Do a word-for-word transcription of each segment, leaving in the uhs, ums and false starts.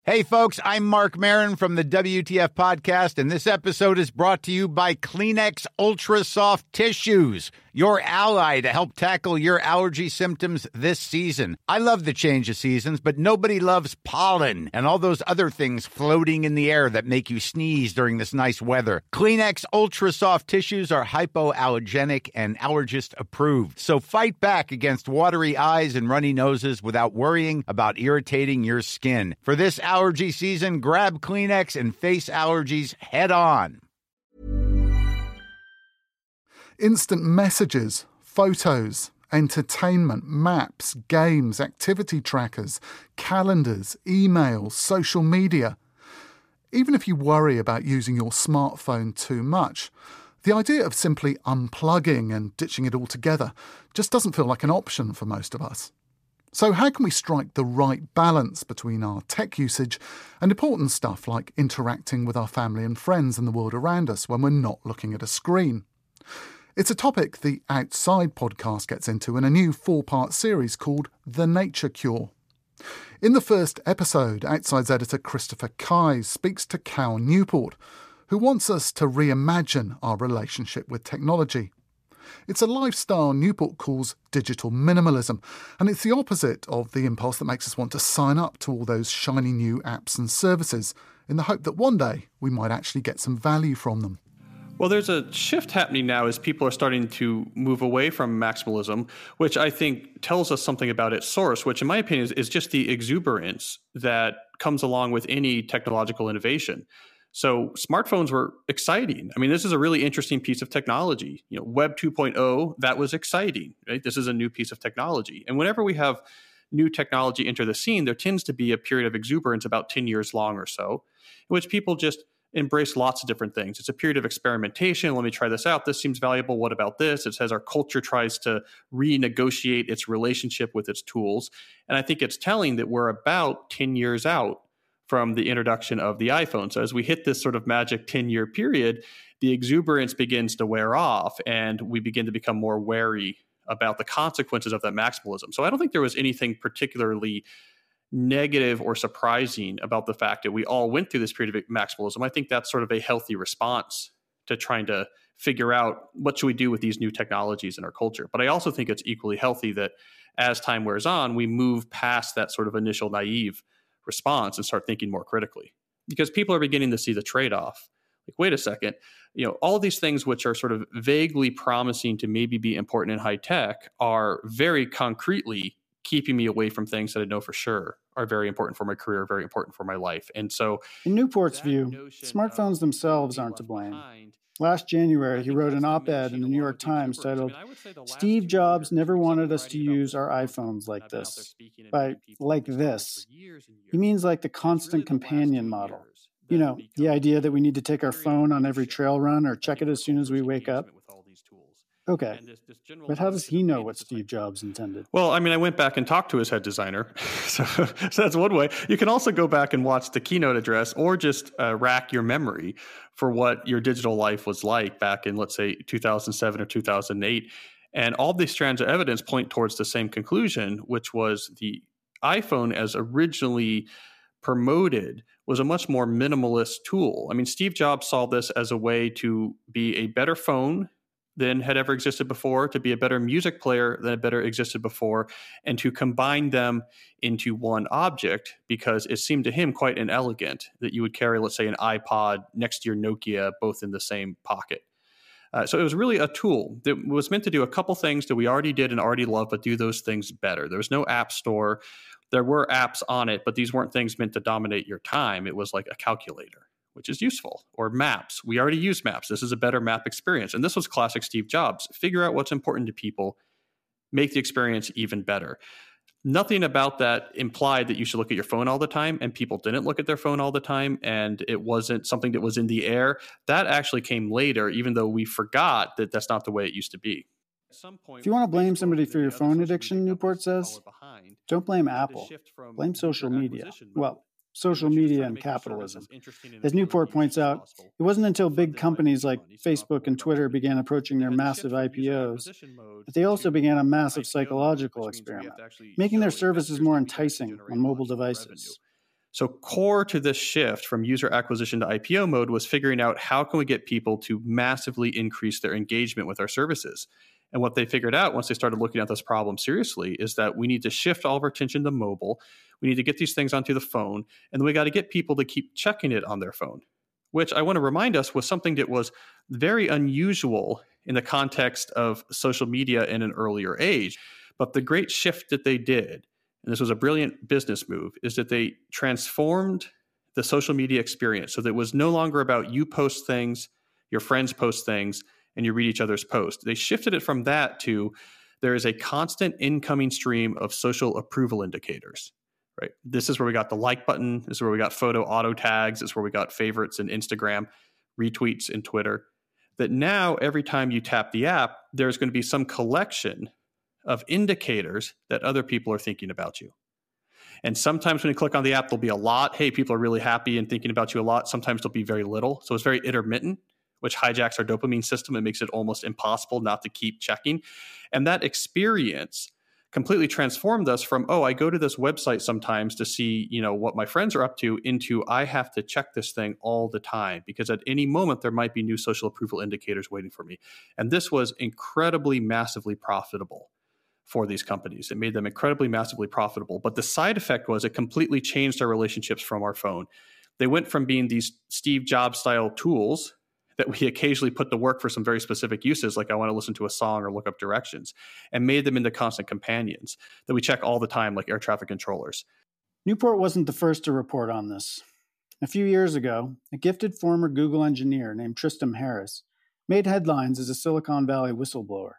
Hey, folks, I'm Mark Maron from the W T F Podcast, and this episode is brought to you by Kleenex Ultra Soft Tissues, your ally to help tackle your allergy symptoms this season. I love the change of seasons, but nobody loves pollen and all those other things floating in the air that make you sneeze during this nice weather. Kleenex Ultra Soft Tissues are hypoallergenic and allergist approved, so fight back against watery eyes and runny noses without worrying about irritating your skin. For this allergy season, grab Kleenex and face allergies head on. Instant messages, photos, entertainment, maps, games, activity trackers, calendars, emails, social media. Even if you worry about using your smartphone too much, the idea of simply unplugging and ditching it altogether just doesn't feel like an option for most of us. So how can we strike the right balance between our tech usage and important stuff like interacting with our family and friends and the world around us when we're not looking at a screen? It's a topic the Outside podcast gets into in a new four-part series called The Nature Cure. In the first episode, Outside's editor Christopher Keyes speaks to Cal Newport, who wants us to reimagine our relationship with technology. It's a lifestyle Newport calls digital minimalism, and it's the opposite of the impulse that makes us want to sign up to all those shiny new apps and services in the hope that one day we might actually get some value from them. Well, there's a shift happening now as people are starting to move away from maximalism, which I think tells us something about its source, which in my opinion is, is just the exuberance that comes along with any technological innovation. So smartphones were exciting. I mean, this is a really interesting piece of technology. You know, Web two point oh, that was exciting, right? This is a new piece of technology. And whenever we have new technology enter the scene, there tends to be a period of exuberance about ten years long or so, in which people just embrace lots of different things. It's a period of experimentation. Let me try this out. This seems valuable. What about this? It says our culture tries to renegotiate its relationship with its tools. And I think it's telling that we're about ten years out from the introduction of the iPhone. So as we hit this sort of magic ten-year period, the exuberance begins to wear off, and we begin to become more wary about the consequences of that maximalism. So I don't think there was anything particularly negative or surprising about the fact that we all went through this period of maximalism. I think that's sort of a healthy response to trying to figure out what should we do with these new technologies in our culture. But I also think it's equally healthy that as time wears on, we move past that sort of initial naive response and start thinking more critically, because people are beginning to see the trade-off. Like, wait a second, you know, all these things which are sort of vaguely promising to maybe be important in high tech are very concretely keeping me away from things that I know for sure are very important for my career, very important for my life. And so in Newport's view, smartphones themselves aren't to blame. Last January, he wrote an op-ed in the New York Times titled, "Steve Jobs never wanted us to use our iPhones like this." By like this, he means like the constant companion model. You know, the idea that we need to take our phone on every trail run or check it as soon as we wake up. Okay, but how does he know what Steve Jobs intended? Well, I mean, I went back and talked to his head designer, so, so that's one way. You can also go back and watch the keynote address, or just uh, rack your memory for what your digital life was like back in, let's say, two thousand seven or two thousand eight. And all these strands of evidence point towards the same conclusion, which was the iPhone, as originally promoted, was a much more minimalist tool. I mean, Steve Jobs saw this as a way to be a better phone than had ever existed before, to be a better music player than had better existed before, and to combine them into one object, because it seemed to him quite inelegant that you would carry, let's say, an iPod next to your Nokia, both in the same pocket. Uh, so it was really a tool that was meant to do a couple things that we already did and already loved, but do those things better. There was no app store. There were apps on it, but these weren't things meant to dominate your time. It was like a calculator, which is useful, or maps. We already use maps. This is a better map experience. And this was classic Steve Jobs. Figure out what's important to people, make the experience even better. Nothing about that implied that you should look at your phone all the time, and people didn't look at their phone all the time, and it wasn't something that was in the air. That actually came later, even though we forgot that that's not the way it used to be. If you want to blame somebody for your phone addiction, Newport says, don't blame Apple. Blame social media. Well, social media and capitalism. As Newport points out, it wasn't until big companies like Facebook and Twitter began approaching their massive I P Os that they also began a massive psychological experiment, making their services more enticing on mobile devices. So core to this shift from user acquisition to I P O mode was figuring out how can we get people to massively increase their engagement with our services. And what they figured out once they started looking at this problem seriously is that we need to shift all of our attention to mobile. We need to get these things onto the phone, and then we got to get people to keep checking it on their phone, which I want to remind us was something that was very unusual in the context of social media in an earlier age. But the great shift that they did, and this was a brilliant business move, is that they transformed the social media experience so that it was no longer about you post things, your friends post things, and you read each other's posts. They shifted it from that to there is a constant incoming stream of social approval indicators, right? This is where we got the like button. This is where we got photo auto tags. This is where we got favorites in Instagram, retweets in Twitter. That now every time you tap the app, there's going to be some collection of indicators that other people are thinking about you. And sometimes when you click on the app, there'll be a lot. Hey, people are really happy and thinking about you a lot. Sometimes there'll be very little. So it's very intermittent, which hijacks our dopamine system and makes it almost impossible not to keep checking. And that experience completely transformed us from, oh, I go to this website sometimes to see, you know, what my friends are up to, into I have to check this thing all the time because at any moment there might be new social approval indicators waiting for me. And this was incredibly, massively profitable for these companies. It made them incredibly, massively profitable. But the side effect was it completely changed our relationships from our phone. They went from being these Steve Jobs style tools that we occasionally put to work for some very specific uses, like I want to listen to a song or look up directions, and made them into constant companions that we check all the time, like air traffic controllers. Newport wasn't the first to report on this. A few years ago, a gifted former Google engineer named Tristan Harris made headlines as a Silicon Valley whistleblower.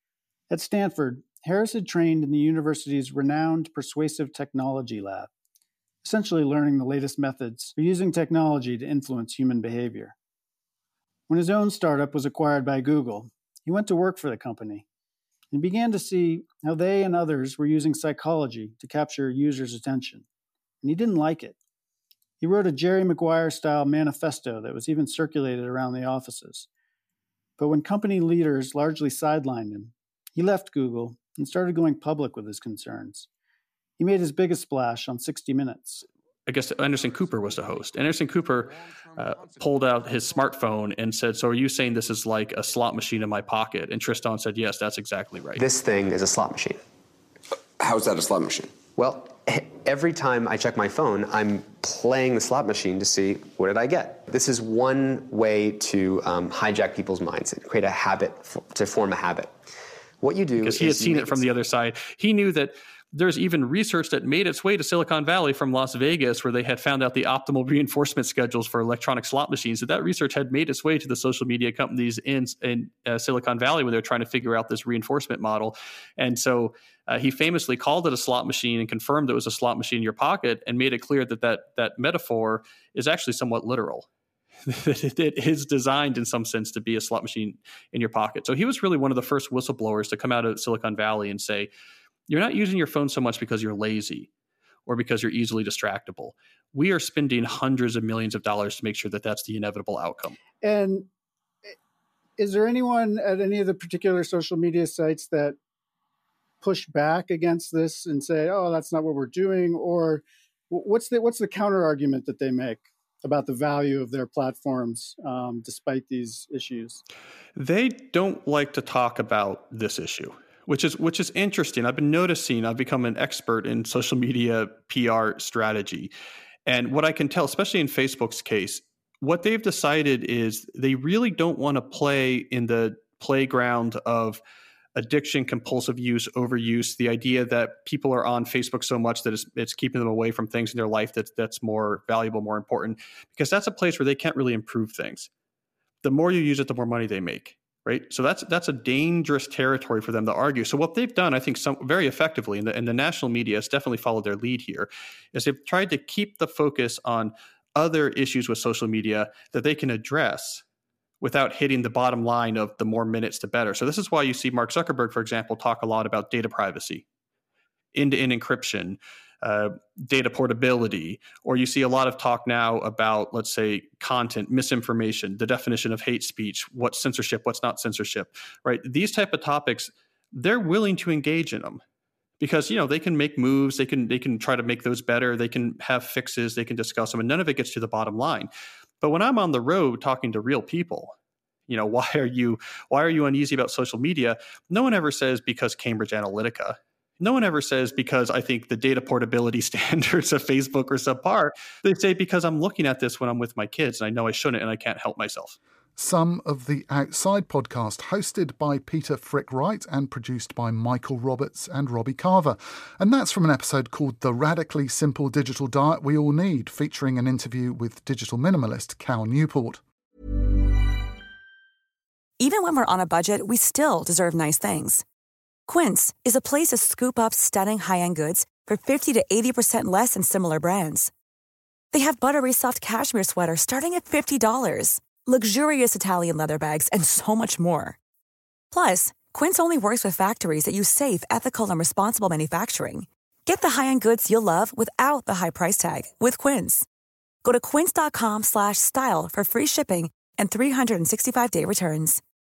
At Stanford, Harris had trained in the university's renowned Persuasive Technology Lab, essentially learning the latest methods for using technology to influence human behavior. When his own startup was acquired by Google, he went to work for the company and began to see how they and others were using psychology to capture users' attention. And he didn't like it. He wrote a Jerry Maguire-style manifesto that was even circulated around the offices. But when company leaders largely sidelined him, he left Google and started going public with his concerns. He made his biggest splash on sixty minutes. I guess Anderson Cooper was the host. Anderson Cooper uh, pulled out his smartphone and said, so are you saying this is like a slot machine in my pocket? And Tristan said, yes, that's exactly right. This thing is a slot machine. How is that a slot machine? Well, every time I check my phone, I'm playing the slot machine to see what did I get. This is one way to um, hijack people's minds and create a habit, f- to form a habit. What you do because he had seen it from the other side. He knew that there's even research that made its way to Silicon Valley from Las Vegas, where they had found out the optimal reinforcement schedules for electronic slot machines. So that research had made its way to the social media companies in, in uh, Silicon Valley when they were trying to figure out this reinforcement model. And so uh, he famously called it a slot machine and confirmed it was a slot machine in your pocket and made it clear that that, that metaphor is actually somewhat literal. It is designed in some sense to be a slot machine in your pocket. So he was really one of the first whistleblowers to come out of Silicon Valley and say, you're not using your phone so much because you're lazy or because you're easily distractible. We are spending hundreds of millions of dollars to make sure that that's the inevitable outcome. And is there anyone at any of the particular social media sites that push back against this and say, oh, that's not what we're doing? Or what's the, what's the counter argument that they make about the value of their platforms um, despite these issues? They don't like to talk about this issue. Which is which is interesting. I've been noticing, I've become an expert in social media P R strategy. And what I can tell, especially in Facebook's case, what they've decided is they really don't want to play in the playground of addiction, compulsive use, overuse, the idea that people are on Facebook so much that it's, it's keeping them away from things in their life that's, that's more valuable, more important, because that's a place where they can't really improve things. The more you use it, the more money they make. Right, so that's that's a dangerous territory for them to argue. So what they've done, I think, some, very effectively, and the, and the national media has definitely followed their lead here, is they've tried to keep the focus on other issues with social media that they can address without hitting the bottom line of the more minutes the better. So this is why you see Mark Zuckerberg, for example, talk a lot about data privacy, end-to-end encryption, uh, data portability, or you see a lot of talk now about, let's say, content, misinformation, the definition of hate speech, what's censorship, what's not censorship, right? These type of topics, they're willing to engage in them. because, you know, they can make moves, they can they can try to make those better, they can have fixes, they can discuss them, and none of it gets to the bottom line. But when I'm on the road talking to real people, you know, why are you why are you uneasy about social media? No one ever says because Cambridge Analytica. No one ever says because I think the data portability standards of Facebook are subpar. They say because I'm looking at this when I'm with my kids and I know I shouldn't and I can't help myself. Some of the Outside podcast, hosted by Peter Frick-Wright and produced by Michael Roberts and Robbie Carver. And that's from an episode called The Radically Simple Digital Diet We All Need, featuring an interview with digital minimalist Cal Newport. Even when we're on a budget, we still deserve nice things. Quince is a place to scoop up stunning high-end goods for fifty to eighty percent less than similar brands. They have buttery soft cashmere sweaters starting at fifty dollars, luxurious Italian leather bags, and so much more. Plus, Quince only works with factories that use safe, ethical, and responsible manufacturing. Get the high-end goods you'll love without the high price tag with Quince. Go to quince.com slash style for free shipping and three sixty-five day returns.